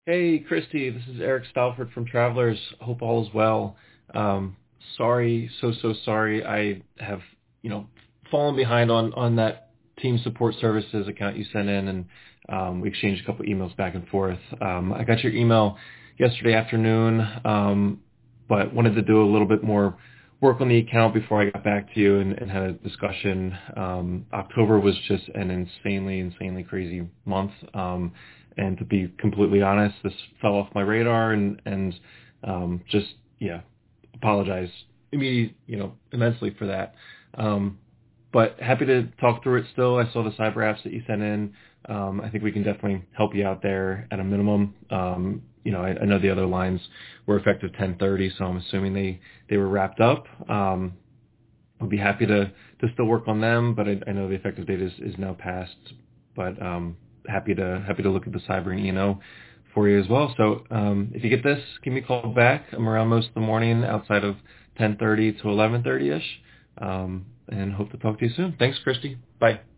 Hey, Christy, this is Eric Stalford from Travelers. Hope all is well. Sorry, so sorry. I have, fallen behind on that team support services account you sent in, and we exchanged a couple emails back and forth. I got your email yesterday afternoon, but wanted to do a little bit more work on the account before I got back to you and had a discussion. October was just an insanely crazy month. And to be completely honest, this fell off my radar and just, yeah, apologize immensely for that. But happy to talk through it still. I saw the cyber apps that you sent in. I think we can definitely help you out there at a minimum. I know the other lines were effective 10/30, so I'm assuming they were wrapped up. I'd be happy to still work on them, but I know the effective date is now passed. But happy to look at the cyber and E&O for you as well. So if you get this, give me a call back. I'm around most of the morning outside of 10:30 to 11:30ish, and hope to talk to you soon. Thanks, Christy. Bye.